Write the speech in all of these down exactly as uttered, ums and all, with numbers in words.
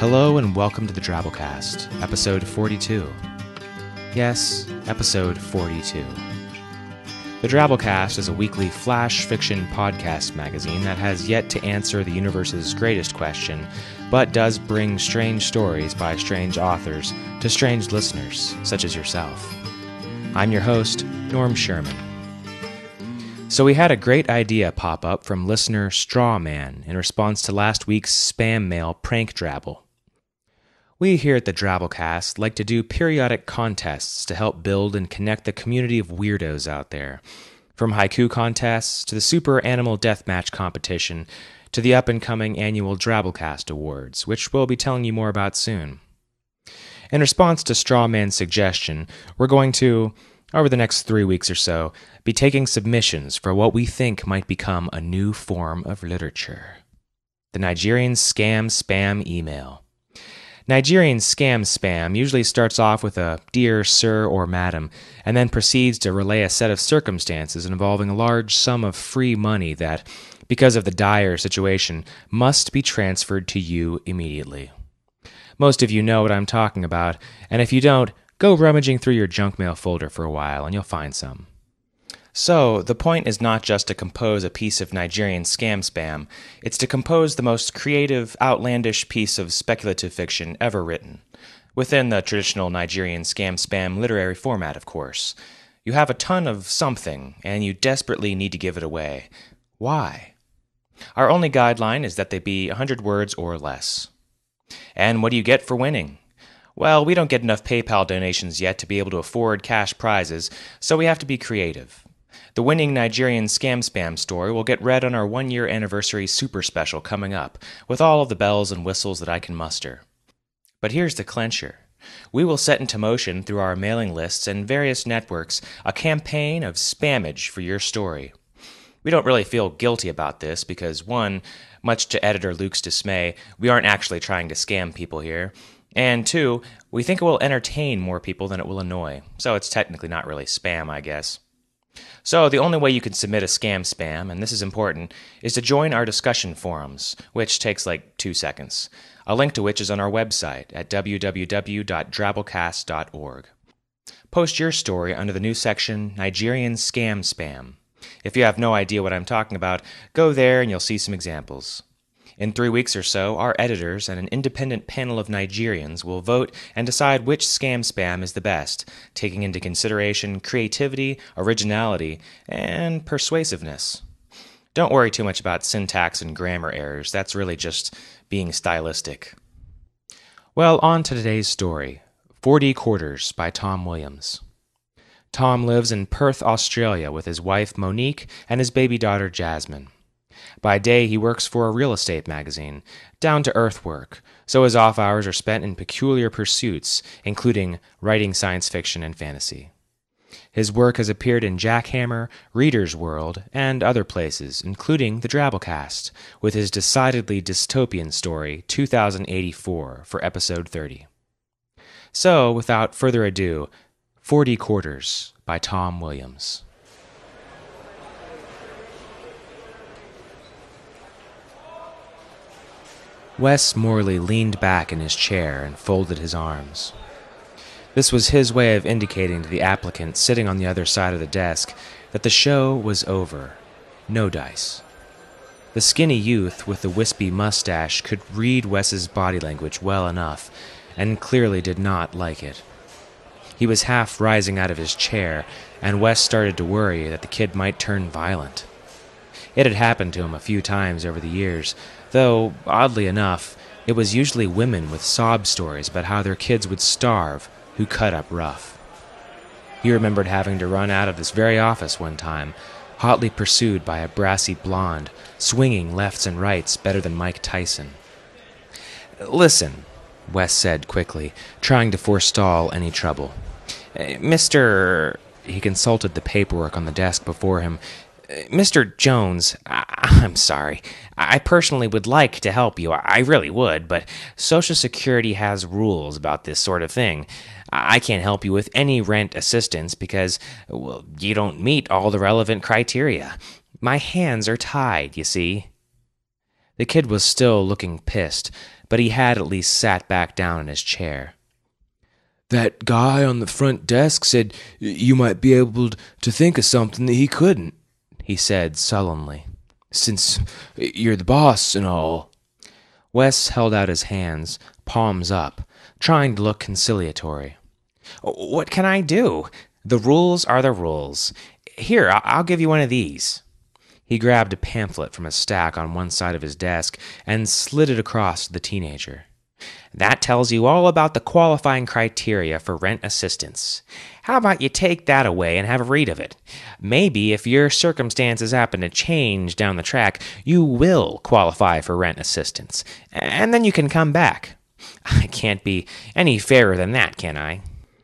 Hello and welcome to the Drabblecast, episode forty-two. Yes, episode forty-two. The Drabblecast is a weekly flash fiction podcast magazine that has yet to answer the universe's greatest question, but does bring strange stories by strange authors to strange listeners, such as yourself. I'm your host, Norm Sherman. So we had a great idea pop up from listener Strawman in response to last week's spam mail prank drabble. We here at the Drabblecast like to do periodic contests to help build and connect the community of weirdos out there. From haiku contests to the Super Animal Deathmatch competition to the up-and-coming annual Drabblecast Awards, which we'll be telling you more about soon. In response to Strawman's suggestion, we're going to, over the next three weeks or so, be taking submissions for what we think might become a new form of literature. The Nigerian Scam Spam Email. Nigerian scam spam usually starts off with a dear sir or madam, and then proceeds to relay a set of circumstances involving a large sum of free money that, because of the dire situation, must be transferred to you immediately. Most of you know what I'm talking about, and if you don't, go rummaging through your junk mail folder for a while and you'll find some. So, the point is not just to compose a piece of Nigerian scam spam, it's to compose the most creative, outlandish piece of speculative fiction ever written. Within the traditional Nigerian scam spam literary format, of course. You have a ton of something, and you desperately need to give it away. Why? Our only guideline is that they be one hundred words or less. And what do you get for winning? Well, we don't get enough PayPal donations yet to be able to afford cash prizes, so we have to be creative. The winning Nigerian scam spam story will get read on our one-year anniversary super special coming up, with all of the bells and whistles that I can muster. But here's the clincher. We will set into motion through our mailing lists and various networks a campaign of spammage for your story. We don't really feel guilty about this because, one, much to editor Luke's dismay, we aren't actually trying to scam people here, and two, we think it will entertain more people than it will annoy, so it's technically not really spam, I guess. So the only way you can submit a scam spam, and this is important, is to join our discussion forums, which takes like two seconds, a link to which is on our website at w w w dot drabblecast dot org. Post your story under the new section, Nigerian Scam Spam. If you have no idea what I'm talking about, go there and you'll see some examples. In three weeks or so, our editors and an independent panel of Nigerians will vote and decide which scam spam is the best, taking into consideration creativity, originality, and persuasiveness. Don't worry too much about syntax and grammar errors, that's really just being stylistic. Well, on to today's story, forty Quarters by Tom Williams. Tom lives in Perth, Australia with his wife Monique and his baby daughter Jasmine. By day, he works for a real estate magazine, down-to-earth work, so his off hours are spent in peculiar pursuits, including writing science fiction and fantasy. His work has appeared in Jackhammer, Reader's World, and other places, including the Drabblecast, with his decidedly dystopian story, two thousand eighty-four, for episode thirty. So, without further ado, forty Quarters by Tom Williams. Wes Morley leaned back in his chair and folded his arms. This was his way of indicating to the applicant sitting on the other side of the desk that the show was over. No dice. The skinny youth with the wispy mustache could read Wes's body language well enough, and clearly did not like it. He was half rising out of his chair, and Wes started to worry that the kid might turn violent. It had happened to him a few times over the years, though, oddly enough, it was usually women with sob stories about how their kids would starve who cut up rough. He remembered having to run out of this very office one time, hotly pursued by a brassy blonde, swinging lefts and rights better than Mike Tyson. "Listen," Wes said quickly, trying to forestall any trouble. "Mister" He consulted the paperwork on the desk before him. "Mister Jones, I- I'm sorry. I personally would like to help you. I really would, but Social Security has rules about this sort of thing. I can't help you with any rent assistance because, well, you don't meet all the relevant criteria. My hands are tied, you see." The kid was still looking pissed, but he had at least sat back down in his chair. "That guy on the front desk said you might be able to think of something that he couldn't," he said sullenly, "since you're the boss and all." Wes held out his hands, palms up, trying to look conciliatory. "What can I do? The rules are the rules. Here, I'll give you one of these." He grabbed a pamphlet from a stack on one side of his desk and slid it across to the teenager. "That tells you all about the qualifying criteria for rent assistance. How about you take that away and have a read of it? Maybe if your circumstances happen to change down the track, you will qualify for rent assistance, and then you can come back. I can't be any fairer than that, can I?"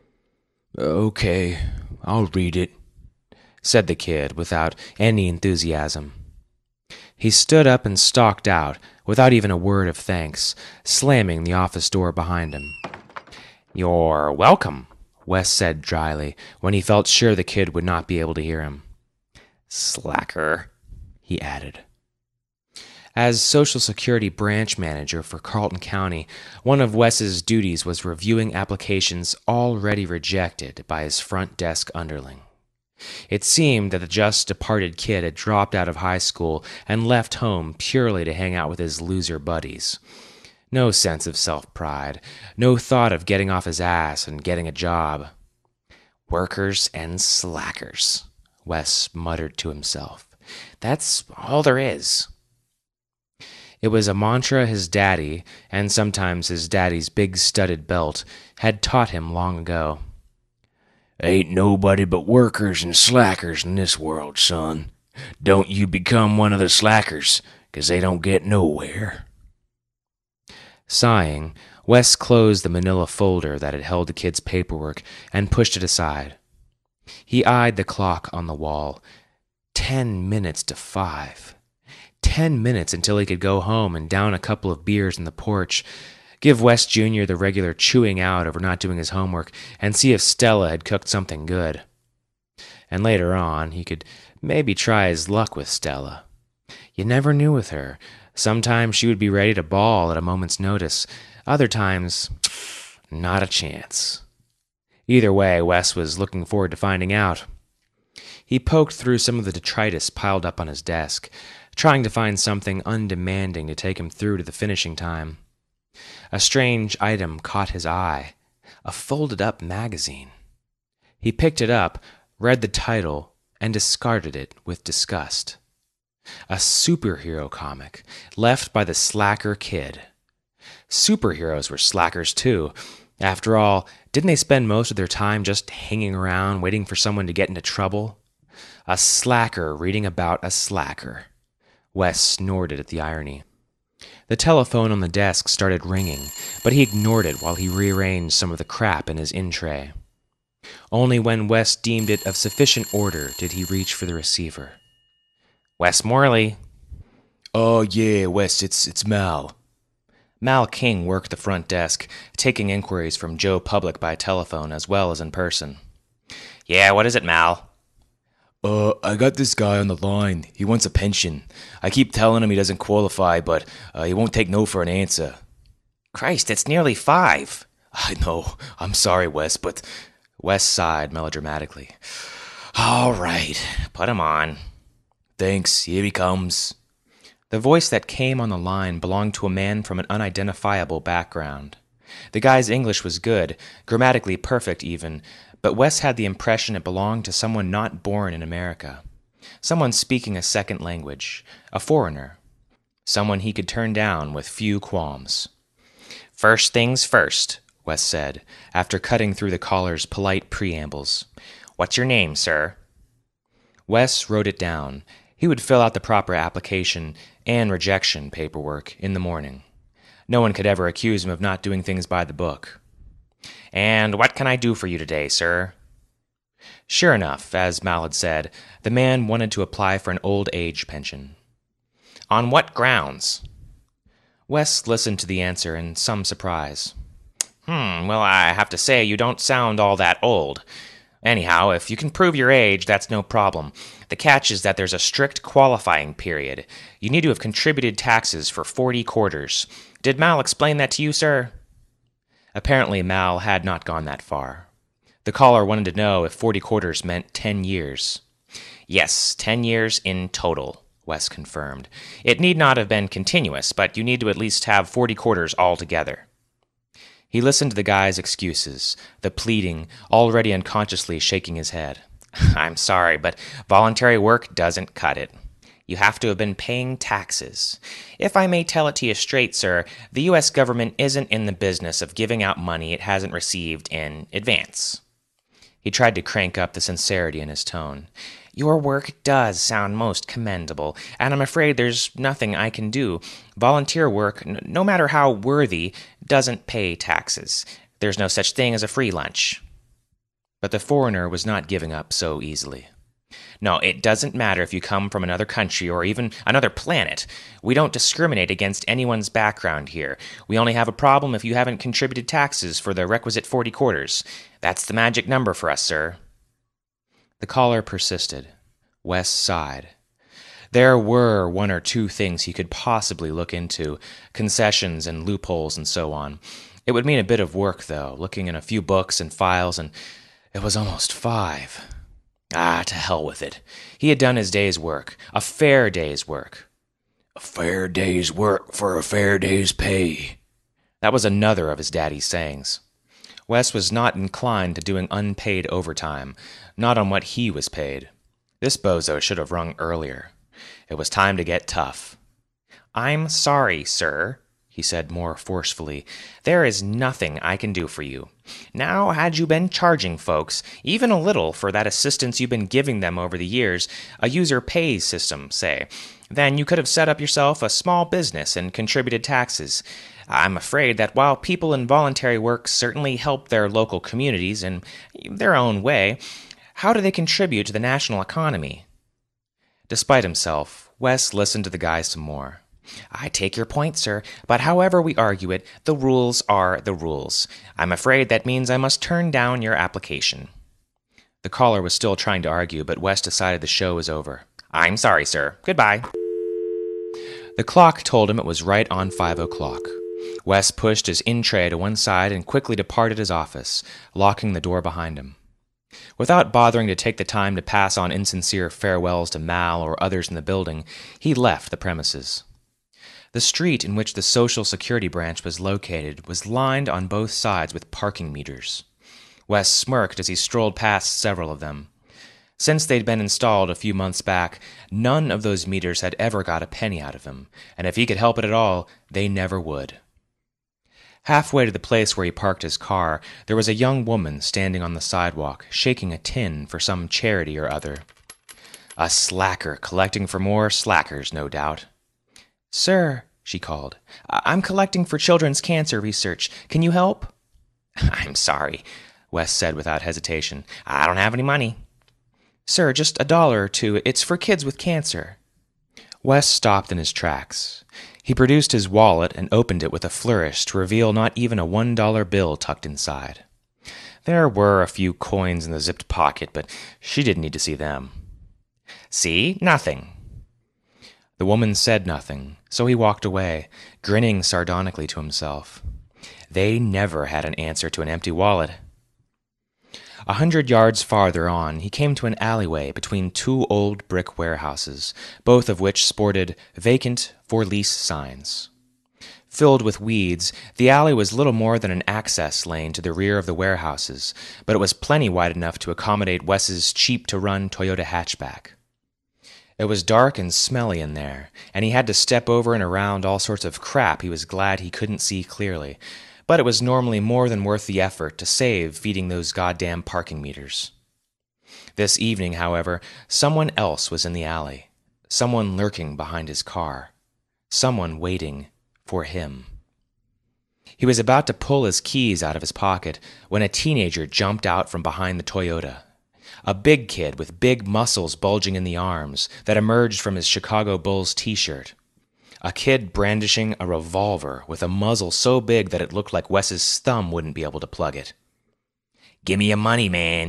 "Okay, I'll read it," said the kid without any enthusiasm. He stood up and stalked out, without even a word of thanks, slamming the office door behind him. "You're welcome," Wes said dryly, when he felt sure the kid would not be able to hear him. "Slacker," he added. As Social Security branch manager for Carlton County, one of Wes's duties was reviewing applications already rejected by his front desk underling. It seemed that the just-departed kid had dropped out of high school and left home purely to hang out with his loser buddies. No sense of self-pride, no thought of getting off his ass and getting a job. "Workers and slackers," Wes muttered to himself. "That's all there is." It was a mantra his daddy, and sometimes his daddy's big studded belt, had taught him long ago. "Ain't nobody but workers and slackers in this world, son. Don't you become one of the slackers, 'cause they don't get nowhere." Sighing, Wes closed the manila folder that had held the kid's paperwork and pushed it aside. He eyed the clock on the wall. Ten minutes to five. Ten minutes until he could go home and down a couple of beers in the porch, give Wes Junior the regular chewing out over not doing his homework, and see if Stella had cooked something good. And later on, he could maybe try his luck with Stella. You never knew with her. Sometimes she would be ready to bawl at a moment's notice. Other times, not a chance. Either way, Wes was looking forward to finding out. He poked through some of the detritus piled up on his desk, trying to find something undemanding to take him through to the finishing time. A strange item caught his eye, a folded-up magazine. He picked it up, read the title, and discarded it with disgust. A superhero comic, left by the slacker kid. Superheroes were slackers, too. After all, didn't they spend most of their time just hanging around, waiting for someone to get into trouble? A slacker reading about a slacker. Wes snorted at the irony. The telephone on the desk started ringing, but he ignored it while he rearranged some of the crap in his in-tray. Only when Wes deemed it of sufficient order did he reach for the receiver. "Wes Morley." "Oh, yeah, Wes, it's, it's Mal." Mal King worked the front desk, taking inquiries from Joe Public by telephone as well as in person. "Yeah, what is it, Mal?" Uh, I got this guy on the line. He wants a pension. I keep telling him he doesn't qualify, but uh, he won't take no for an answer." "Christ, it's nearly five." "I know. I'm sorry, Wes, but..." Wes sighed melodramatically. "All right. Put him on." "Thanks. Here he comes." The voice that came on the line belonged to a man from an unidentifiable background. The guy's English was good, grammatically perfect even, but Wes had the impression it belonged to someone not born in America. Someone speaking a second language, a foreigner. Someone he could turn down with few qualms. "First things first," Wes said, after cutting through the caller's polite preambles. "What's your name, sir?" Wes wrote it down. He would fill out the proper application and rejection paperwork in the morning. No one could ever accuse him of not doing things by the book. "And what can I do for you today, sir?" Sure enough, as Mal had said, the man wanted to apply for an old age pension. "On what grounds?" Wes listened to the answer in some surprise. Hmm, well, I have to say you don't sound all that old. Anyhow, if you can prove your age, that's no problem. The catch is that there's a strict qualifying period. You need to have contributed taxes for forty quarters. Did Mal explain that to you, sir? Apparently, Mal had not gone that far. The caller wanted to know if forty quarters meant ten years. Yes, ten years in total, Wes confirmed. It need not have been continuous, but you need to at least have forty quarters altogether. He listened to the guy's excuses, the pleading, already unconsciously shaking his head. I'm sorry, but voluntary work doesn't cut it. You have to have been paying taxes. If I may tell it to you straight, sir, the U S government isn't in the business of giving out money it hasn't received in advance. He tried to crank up the sincerity in his tone. Your work does sound most commendable, and I'm afraid there's nothing I can do. Volunteer work, n- no matter how worthy, doesn't pay taxes. There's no such thing as a free lunch. But the foreigner was not giving up so easily. No, it doesn't matter if you come from another country or even another planet. We don't discriminate against anyone's background here. We only have a problem if you haven't contributed taxes for the requisite forty quarters. That's the magic number for us, sir. The caller persisted. Wes sighed. There were one or two things he could possibly look into, concessions and loopholes and so on. It would mean a bit of work, though, looking in a few books and files, and it was almost five. Ah, to hell with it. He had done his day's work, a fair day's work. A fair day's work for a fair day's pay. That was another of his daddy's sayings. Wes was not inclined to doing unpaid overtime, not on what he was paid. This bozo should have rung earlier. It was time to get tough. I'm sorry, sir, he said more forcefully. There is nothing I can do for you. Now, had you been charging folks, even a little, for that assistance you've been giving them over the years, a user pays system, say, then you could have set up yourself a small business and contributed taxes. I'm afraid that while people in voluntary work certainly help their local communities in their own way, how do they contribute to the national economy? Despite himself, Wes listened to the guy some more. I take your point, sir, but however we argue it, the rules are the rules. I'm afraid that means I must turn down your application. The caller was still trying to argue, but Wes decided the show was over. I'm sorry, sir. Goodbye. The clock told him it was right on five o'clock. Wes pushed his in-tray to one side and quickly departed his office, locking the door behind him. Without bothering to take the time to pass on insincere farewells to Mal or others in the building, he left the premises. The street in which the Social Security branch was located was lined on both sides with parking meters. Wes smirked as he strolled past several of them. Since they'd been installed a few months back, none of those meters had ever got a penny out of him, and if he could help it at all, they never would. Halfway to the place where he parked his car, there was a young woman standing on the sidewalk, shaking a tin for some charity or other. A slacker collecting for more slackers, no doubt. Sir, she called, I'm collecting for children's cancer research. Can you help? I'm sorry, Wes said without hesitation. I don't have any money. Sir, just a dollar or two. It's for kids with cancer. Wes stopped in his tracks. He produced his wallet and opened it with a flourish to reveal not even a one-dollar bill tucked inside. There were a few coins in the zipped pocket, but she didn't need to see them. See? Nothing. The woman said nothing, so he walked away, grinning sardonically to himself. They never had an answer to an empty wallet. A hundred yards farther on, he came to an alleyway between two old brick warehouses, both of which sported vacant for lease signs. Filled with weeds, the alley was little more than an access lane to the rear of the warehouses, but it was plenty wide enough to accommodate Wes's cheap-to-run Toyota hatchback. It was dark and smelly in there, and he had to step over and around all sorts of crap he was glad he couldn't see clearly, but it was normally more than worth the effort to save feeding those goddamn parking meters. This evening, however, someone else was in the alley, someone lurking behind his car, someone waiting for him. He was about to pull his keys out of his pocket when a teenager jumped out from behind the Toyota. A big kid with big muscles bulging in the arms that emerged from his Chicago Bulls t-shirt. A kid brandishing a revolver with a muzzle so big that it looked like Wes's thumb wouldn't be able to plug it. "Gimme your money, man,"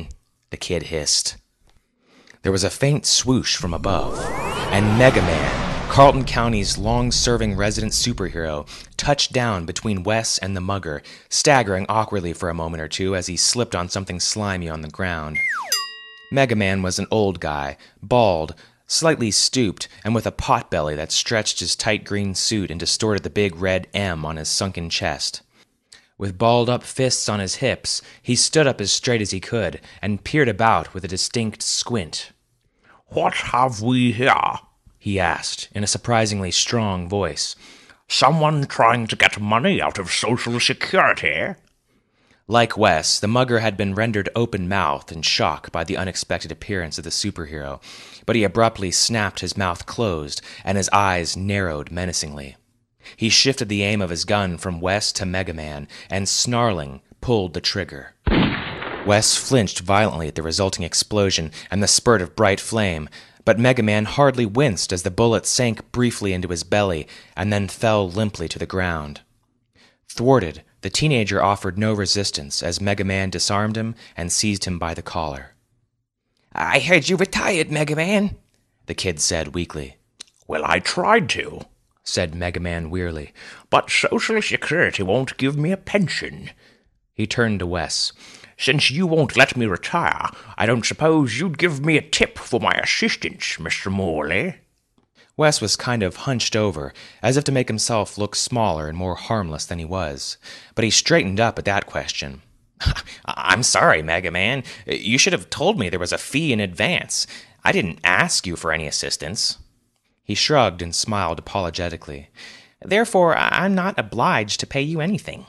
the kid hissed. There was a faint swoosh from above, and Mega Man, Carlton County's long-serving resident superhero, touched down between Wes and the mugger, staggering awkwardly for a moment or two as he slipped on something slimy on the ground. Mega Man was an old guy, bald, slightly stooped, and with a potbelly that stretched his tight green suit and distorted the big red M on his sunken chest. With balled-up fists on his hips, he stood up as straight as he could and peered about with a distinct squint. "What have we here?" he asked, in a surprisingly strong voice. "Someone trying to get money out of Social Security?" Like Wes, the mugger had been rendered open-mouthed in shock by the unexpected appearance of the superhero, but he abruptly snapped his mouth closed, and his eyes narrowed menacingly. He shifted the aim of his gun from Wes to Mega Man, and snarling, pulled the trigger. Wes flinched violently at the resulting explosion and the spurt of bright flame, but Mega Man hardly winced as the bullet sank briefly into his belly and then fell limply to the ground. Thwarted, the teenager offered no resistance as Mega Man disarmed him and seized him by the collar. "I heard you retired, Mega Man," the kid said weakly. "Well, I tried to," said Mega Man wearily, "but Social Security won't give me a pension." He turned to Wes. "Since you won't let me retire, I don't suppose you'd give me a tip for my assistance, Mister Morley?" Wes was kind of hunched over, as if to make himself look smaller and more harmless than he was, but he straightened up at that question. "I'm sorry, Mega Man. You should have told me there was a fee in advance. I didn't ask you for any assistance." He shrugged and smiled apologetically. "Therefore, I'm not obliged to pay you anything."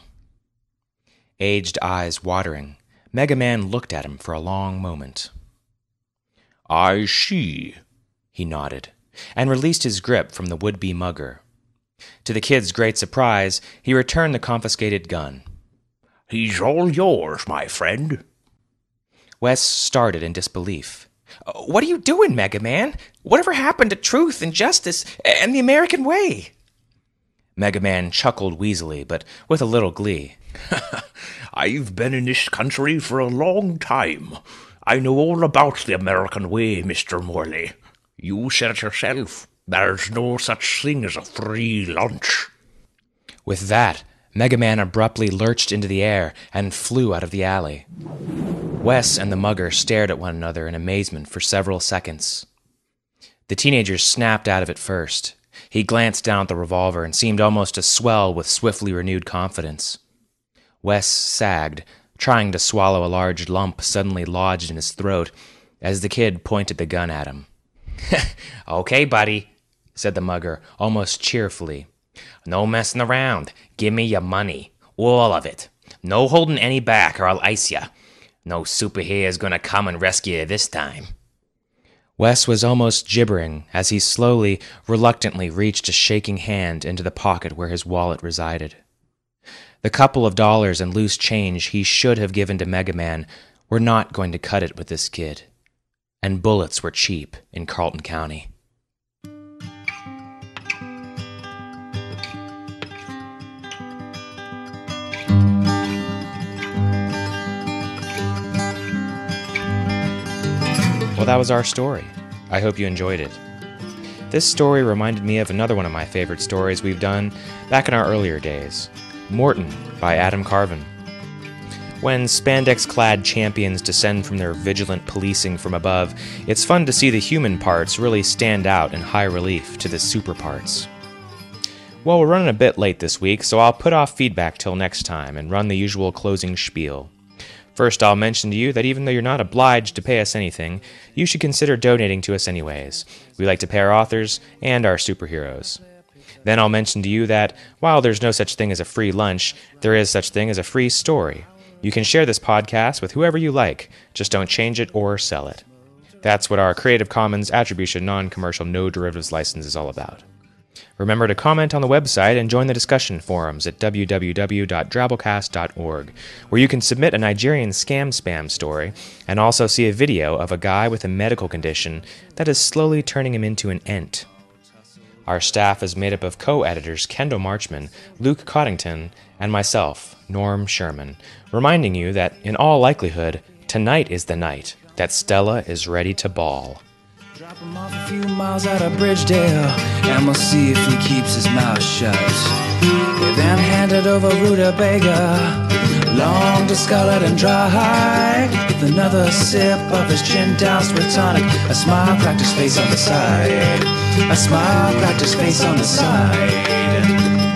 Aged eyes watering, Mega Man looked at him for a long moment. "I see," he nodded, and released his grip from the would-be mugger. To the kid's great surprise, he returned the confiscated gun. "He's all yours, my friend." Wes started in disbelief. "What are you doing, Mega Man? Whatever happened to truth and justice and the American way?" Mega Man chuckled wheezily, but with a little glee. "I've been in this country for a long time. I know all about the American way, Mister Morley. You said it yourself. There's no such thing as a free lunch." With that, Mega Man abruptly lurched into the air and flew out of the alley. Wes and the mugger stared at one another in amazement for several seconds. The teenager snapped out of it first. He glanced down at the revolver and seemed almost to swell with swiftly renewed confidence. Wes sagged, trying to swallow a large lump suddenly lodged in his throat, as the kid pointed the gun at him. "Okay, buddy," said the mugger, almost cheerfully. "No messing around. Give me your money. All of it. No holding any back or I'll ice ya. No superhero's gonna come and rescue you this time." Wes was almost gibbering as he slowly, reluctantly reached a shaking hand into the pocket where his wallet resided. The couple of dollars and loose change he should have given to Mega Man were not going to cut it with this kid. And bullets were cheap in Carlton County. Well, that was our story. I hope you enjoyed it. This story reminded me of another one of my favorite stories we've done back in our earlier days, Morton by Adam Carvin. When spandex-clad champions descend from their vigilant policing from above, it's fun to see the human parts really stand out in high relief to the super parts. Well, we're running a bit late this week, so I'll put off feedback till next time and run the usual closing spiel. First, I'll mention to you that even though you're not obliged to pay us anything, you should consider donating to us anyways. We like to pay our authors and our superheroes. Then I'll mention to you that, while there's no such thing as a free lunch, there is such thing as a free story. You can share this podcast with whoever you like, just don't change it or sell it. That's what our Creative Commons Attribution Non-Commercial No Derivatives license is all about. Remember to comment on the website and join the discussion forums at w w w dot drabblecast dot org, where you can submit a Nigerian scam spam story and also see a video of a guy with a medical condition that is slowly turning him into an ent. Our staff is made up of co-editors Kendall Marchman, Luke Coddington, and myself, Norm Sherman, reminding you that, in all likelihood, tonight is the night that that Stella is ready to bawl. Drop him off a few miles out of Bridgedale, and we'll see if he keeps his mouth shut. They then handed over rutabaga, long discolored and dry, with another sip of his gin doused with tonic. A smile cracked his face on the side. A smile cracked his face on the side.